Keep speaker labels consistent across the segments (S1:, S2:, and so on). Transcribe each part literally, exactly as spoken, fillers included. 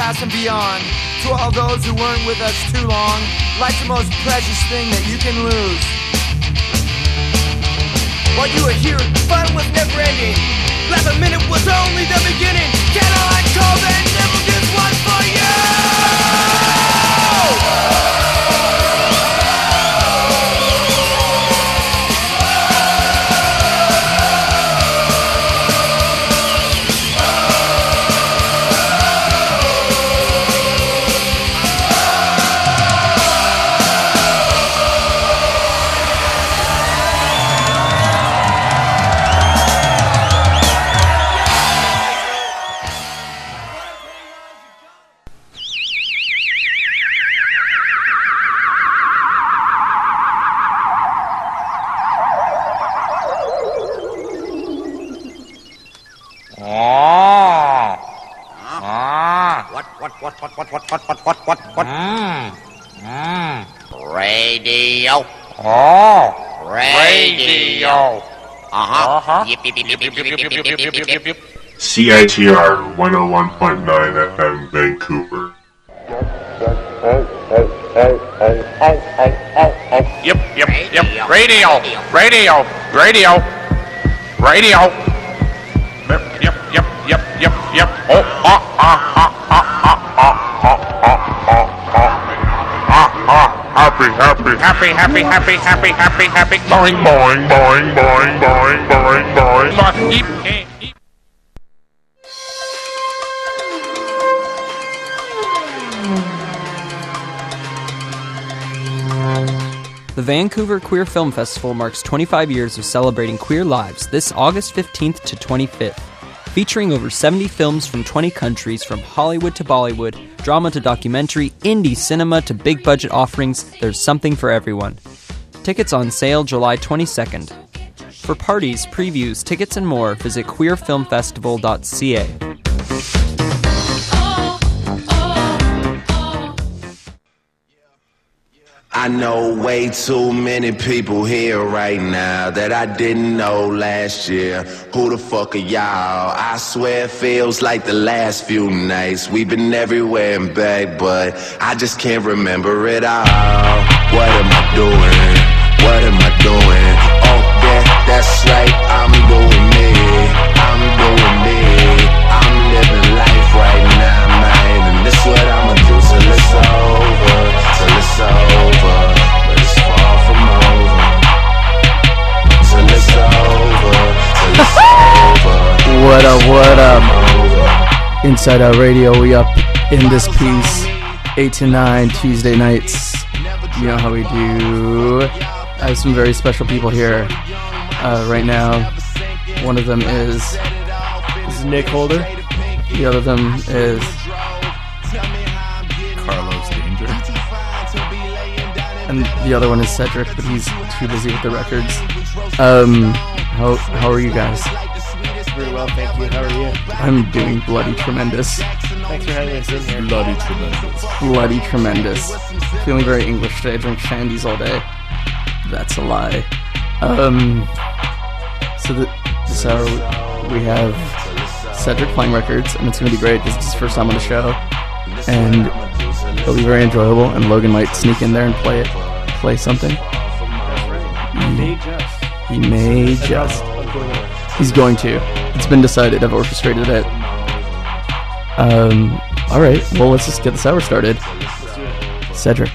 S1: past and beyond. To all those who weren't with us too long, life's the most precious thing that you can lose. While you were here, fun was never ending. Last a minute was only the beginning. Cadillac Corvette never gets one for you.
S2: What, what, what, what, what, what, what, what? Mm. Mm. Radio. Oh. Radio. Uh-huh. Uh-huh. Yip, yip, yip, yip, yip, yip, yip, yip, yip, yip, yip.
S3: C I T R one oh one point nine F M Vancouver.
S2: Yep, yep, yep. Radio. Radio. Radio. Radio. Yep, yep, yep, yep, yep, yep. Oh, ah, ah, ah, ah, ah, ah, ah, ah. Happy, happy, happy, happy, happy, happy, happy, happy. Boing, boing, boing, boing, boing, boing, boing. Must keep, keep.
S4: The Vancouver Queer Film Festival marks twenty-five years of celebrating queer lives this August fifteenth to twenty-fifth. Featuring over seventy films from twenty countries, from Hollywood to Bollywood, drama to documentary, indie cinema to big-budget offerings, there's something for everyone. Tickets on sale July twenty-second. For parties, previews, tickets, and more, visit queer film festival dot c a.
S5: I know way too many people here right now that I didn't know last year. Who the fuck are y'all? I swear it feels like the last few nights. We've been everywhere and back, but I just can't remember it all. What am I doing? What am I doing? Oh, yeah, that's right, I'm doing me. I'm doing me. I'm living life right now, man. And this what I'ma do till it's over. Till it's over. But it's far from over. Till it's over. Till it's over.
S6: What up, what up? Inside Out Radio, we up in this piece. eight to nine Tuesday nights. You know how we do. I have some very special people here uh, right now. One of them is,
S7: this is Nick Holder.
S6: The other of them is
S7: Carlos Danger.
S6: And the other one is Cedric, but he's too busy with the records. Um, how how are you guys?
S7: Very well, thank you. How are you?
S6: I'm doing bloody tremendous.
S7: Thanks for having us in here.
S6: Bloody tremendous. Bloody tremendous. Feeling very English today. I drink shandies all day. That's a lie. Um, so the, this hour we have Cedric playing records, and it's going to be great. This is his first time on the show, and it'll be very enjoyable. And Logan might sneak in there and play it, play something.
S7: He may just.
S6: He may just. He's going to. It's been decided. I've orchestrated it. Um. All right. Well, let's just get this hour started. Cedric.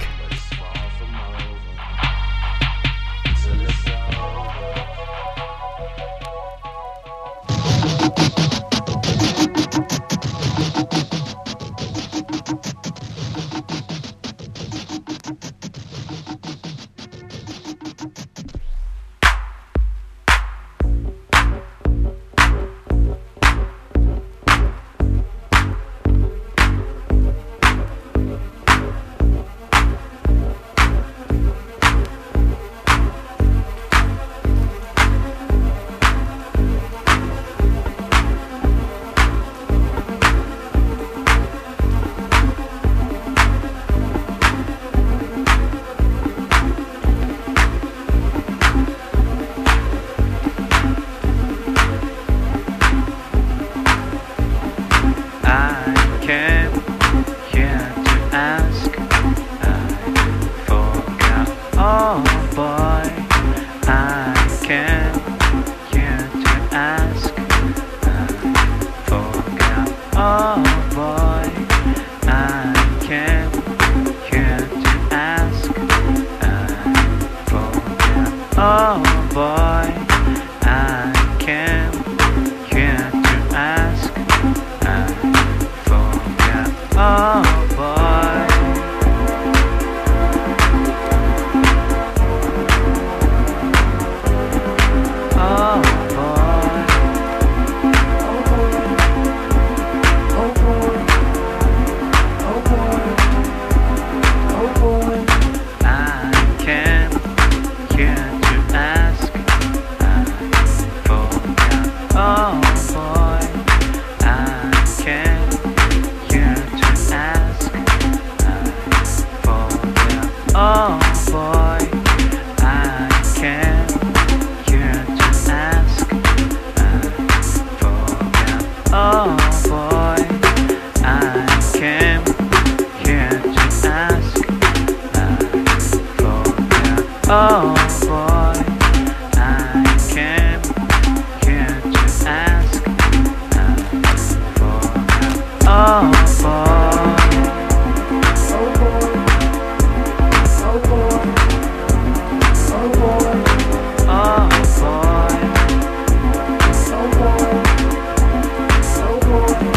S8: Oh boy, I can, can't you ask for help? Oh boy, oh boy, oh boy, oh boy, oh boy, oh boy, oh boy,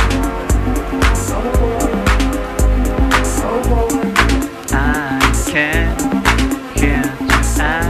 S8: oh boy, oh boy, I can, can't you ask?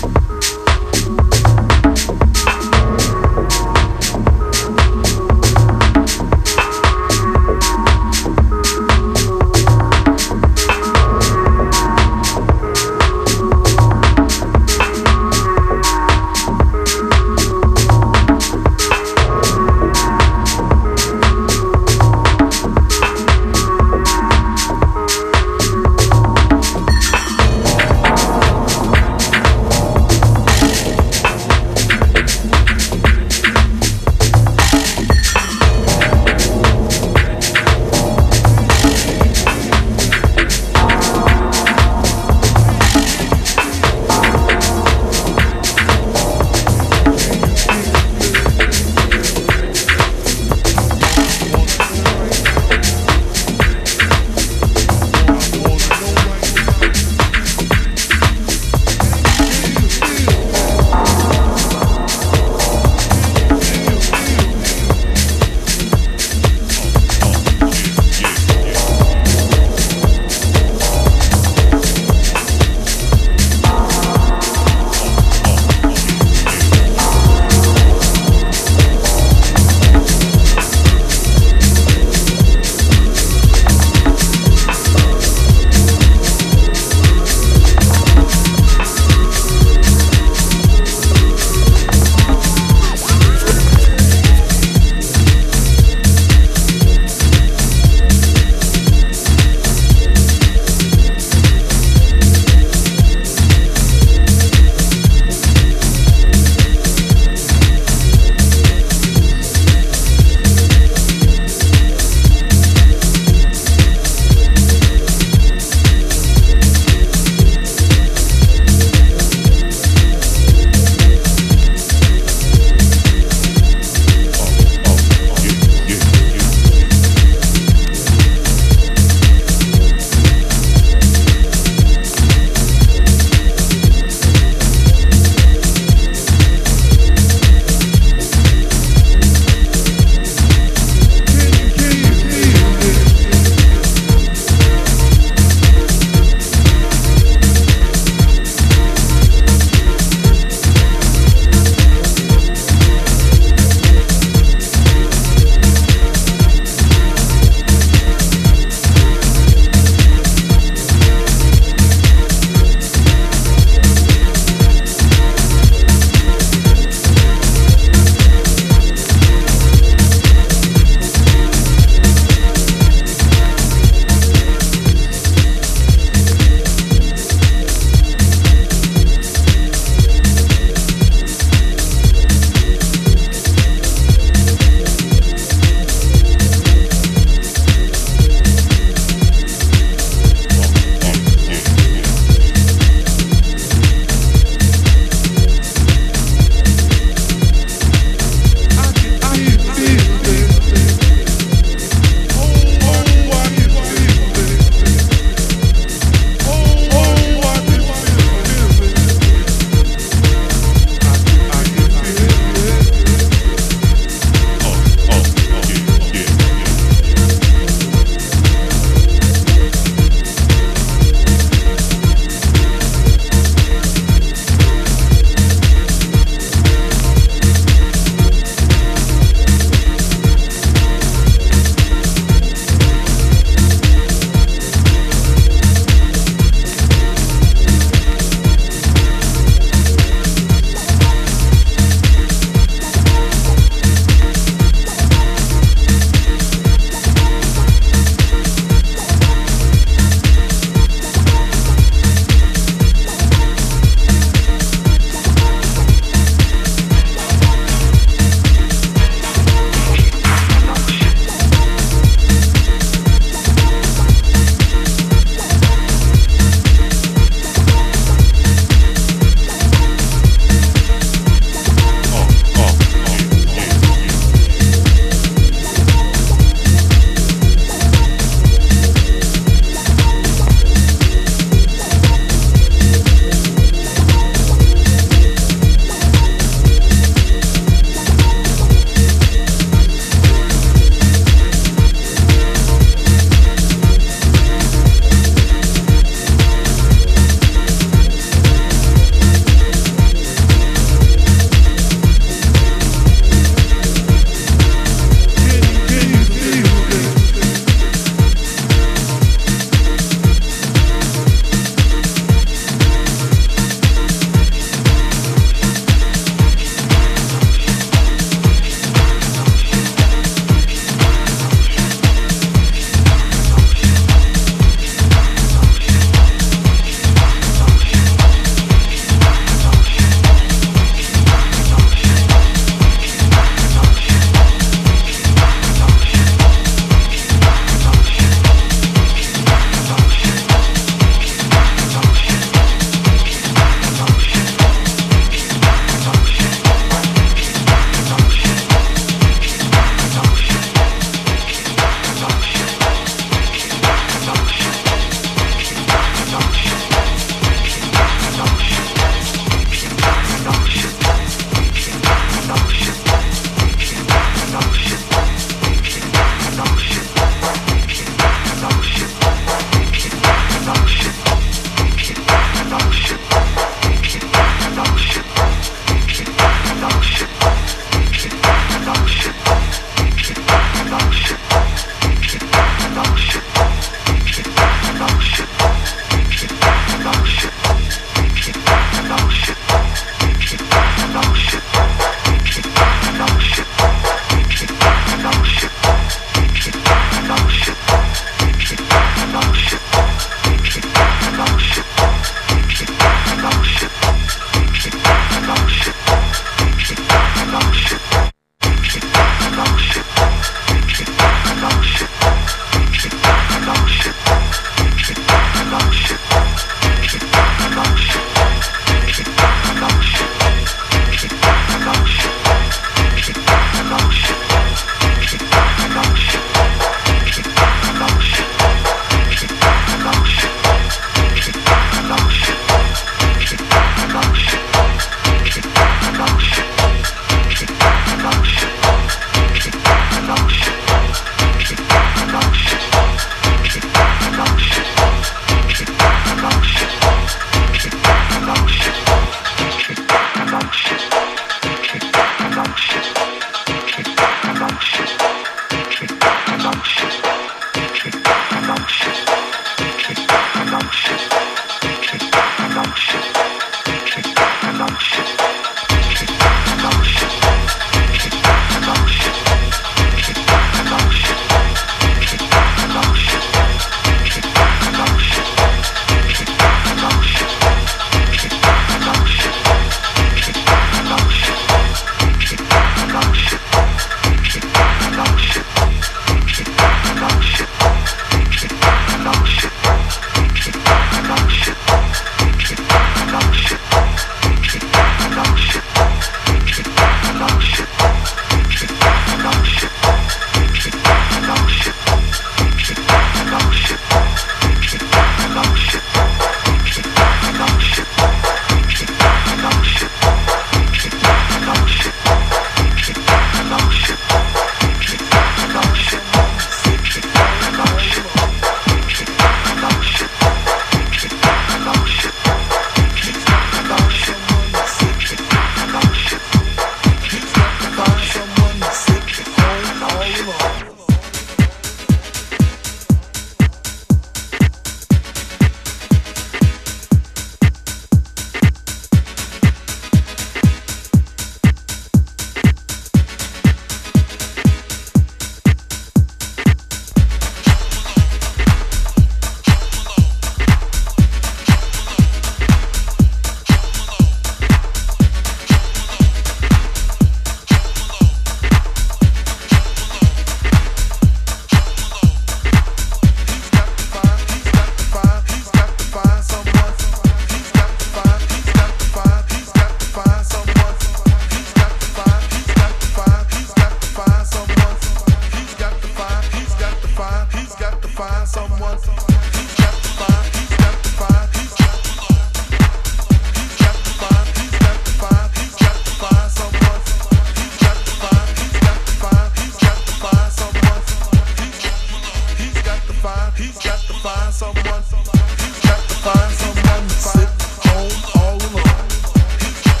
S9: He's got to find someone. He's got to find someone to sit home all alone. He's got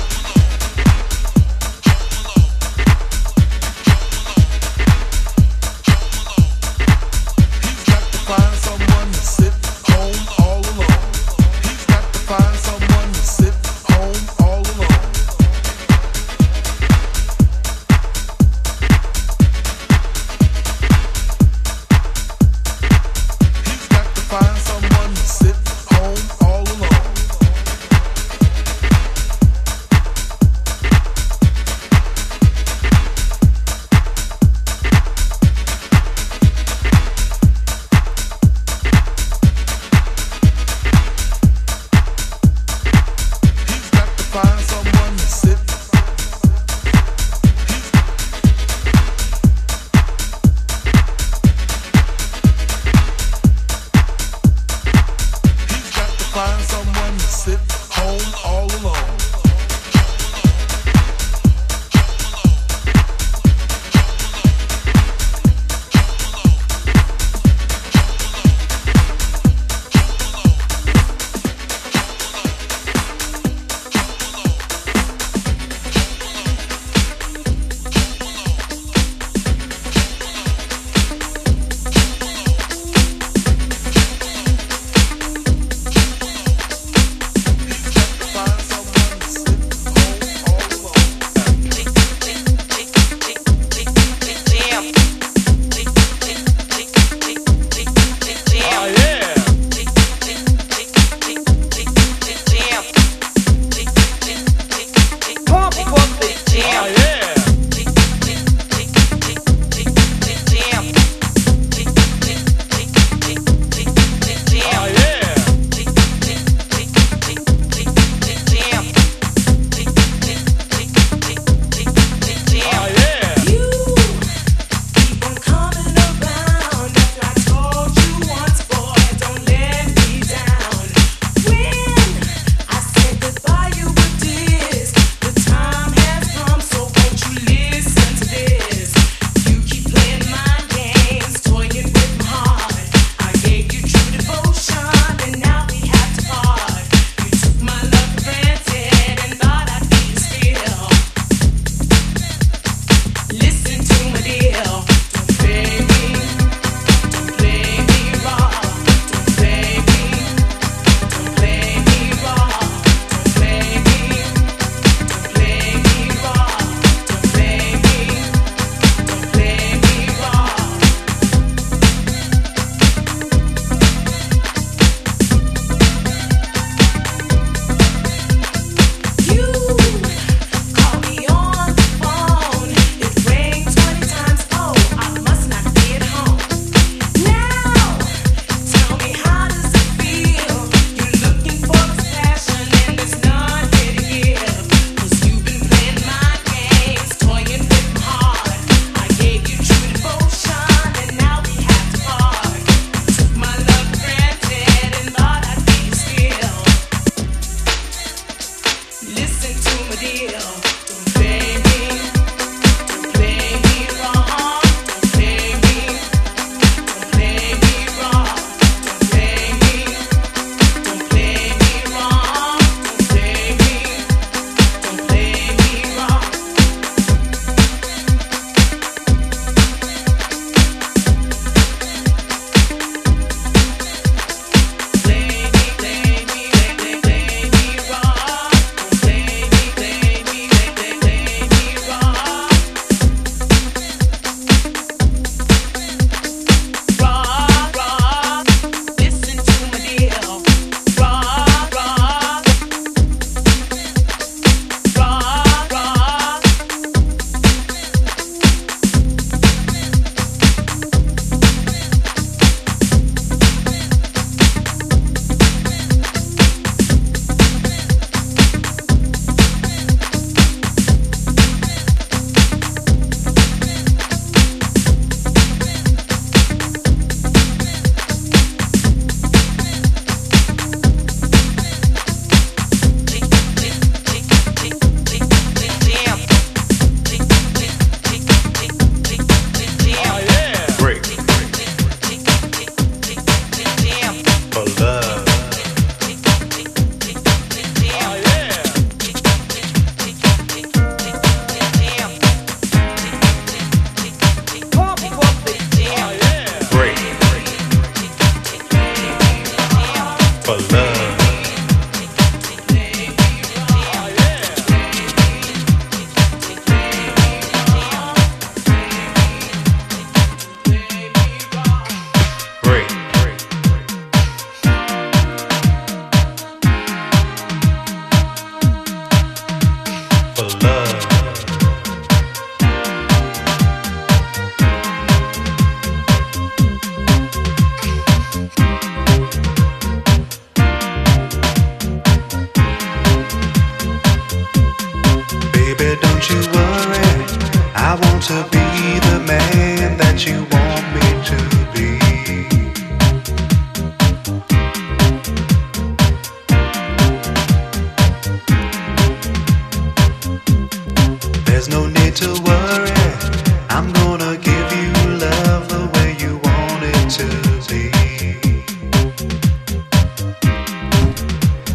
S9: to find someone to sit home all alone. He's got to find someone to sit home all alone. He's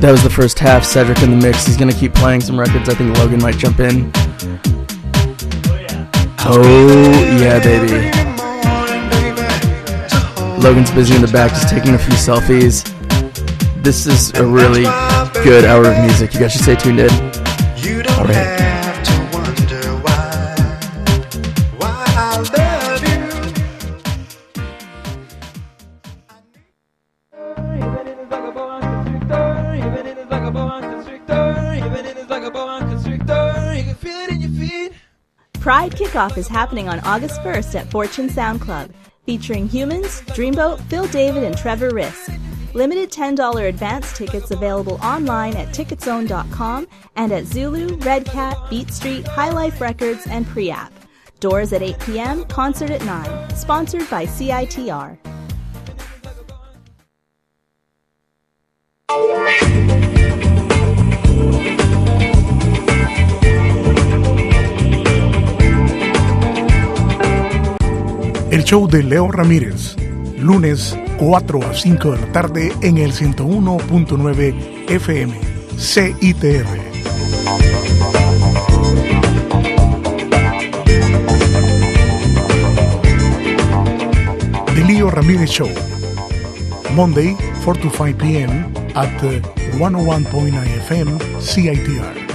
S6: That was the first half. Cedric in the mix. He's gonna keep playing some records. I think Logan might jump in. Oh yeah, baby. Logan's busy in the back, just taking a few selfies. This is a really good hour of music. You guys should stay tuned in. All right.
S10: Pride Kickoff is happening on August first at Fortune Sound Club, featuring Humans, Dreamboat, Phil David, and Trevor Risk. Limited ten dollars advance tickets available online at ticketzone dot com and at Zulu, Red Cat, Beat Street, High Life Records, and Pre-App. Doors at eight p.m., concert at nine. Sponsored by C I T R.
S11: El show de Leo Ramírez, lunes cuatro a cinco de la tarde en el ciento uno punto nueve F M, C I T R. The Leo Ramírez Show, Monday four to five p.m. at one oh one point nine F M, C I T R.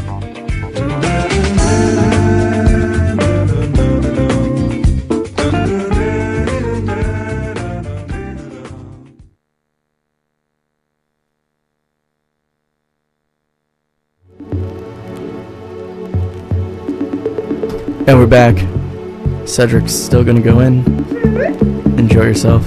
S6: And we're back. Cedric's still gonna go in. Enjoy yourself.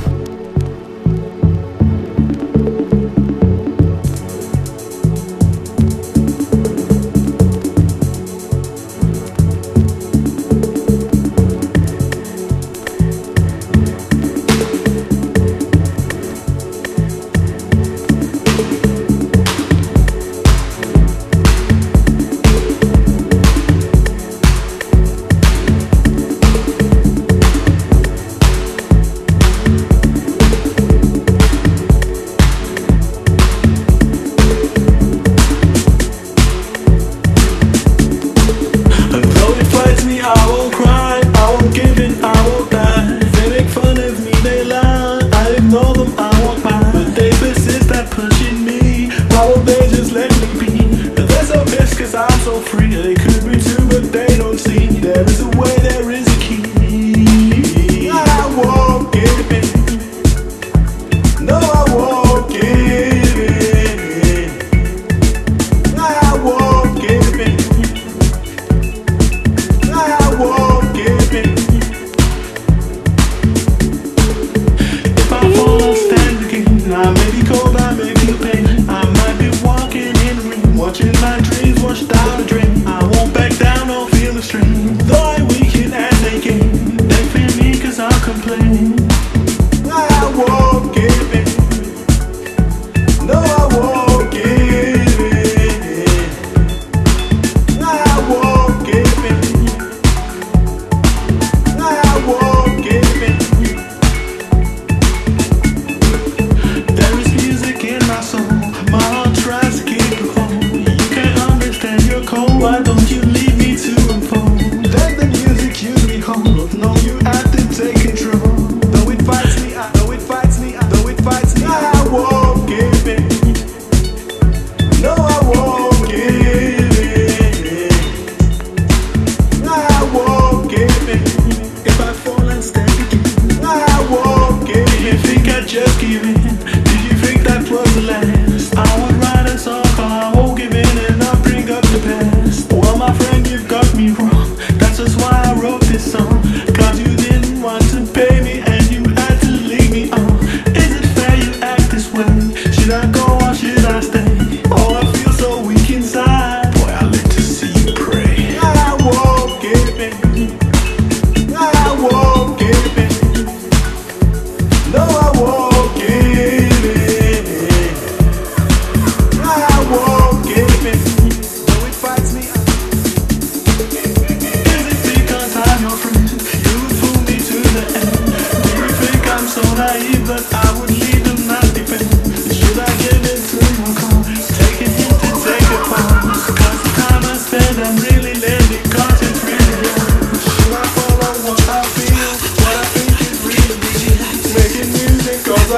S9: But I would leave them not defend. Should I give it to my car? Taking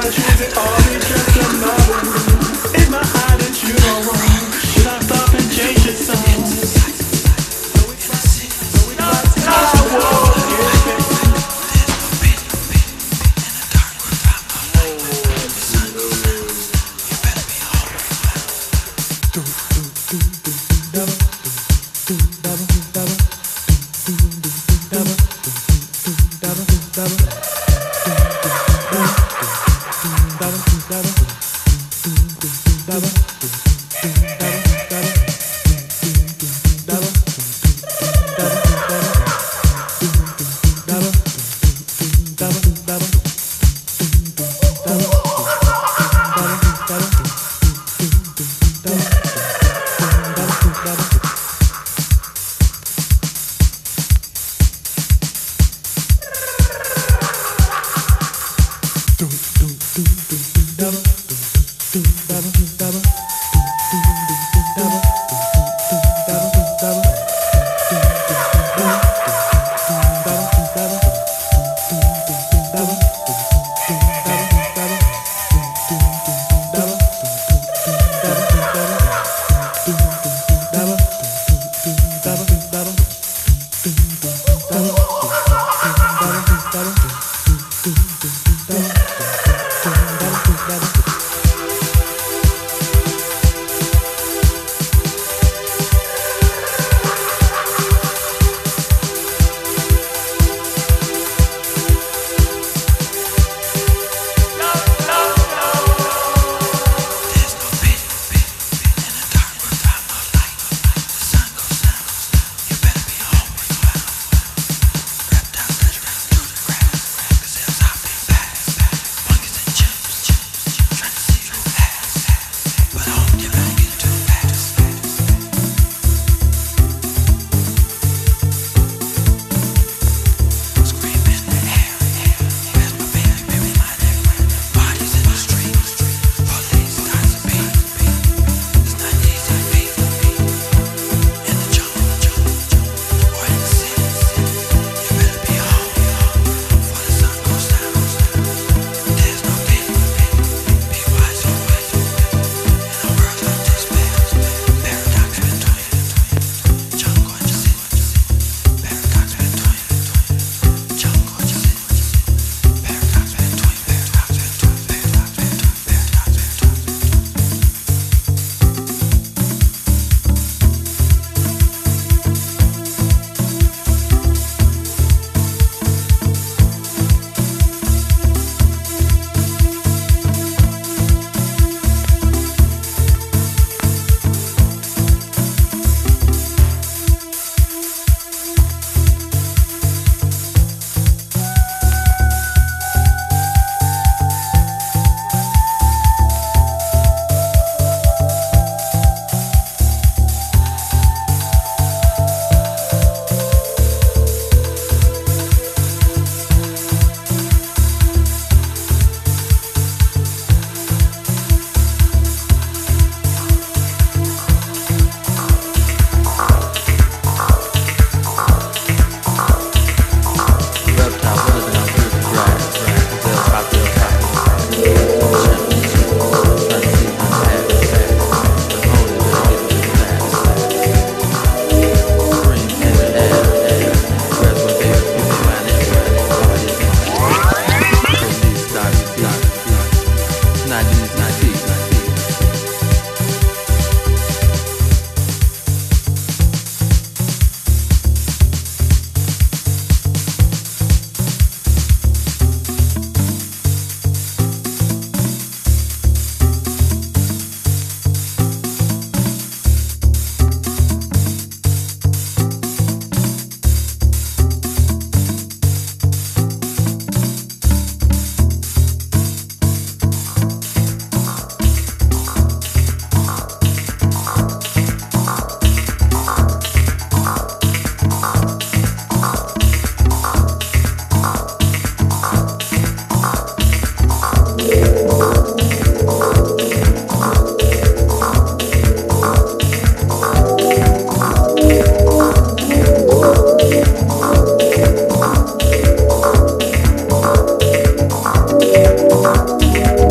S12: Thank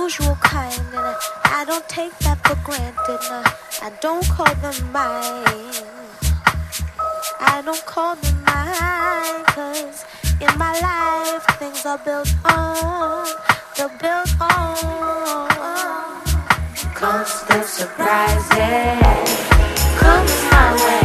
S12: unusual kind, and I, I don't take that for granted. No, I don't call them mine. I don't call them mine, cause in my life things are built on, they're built on constant surprises comes my way.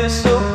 S13: so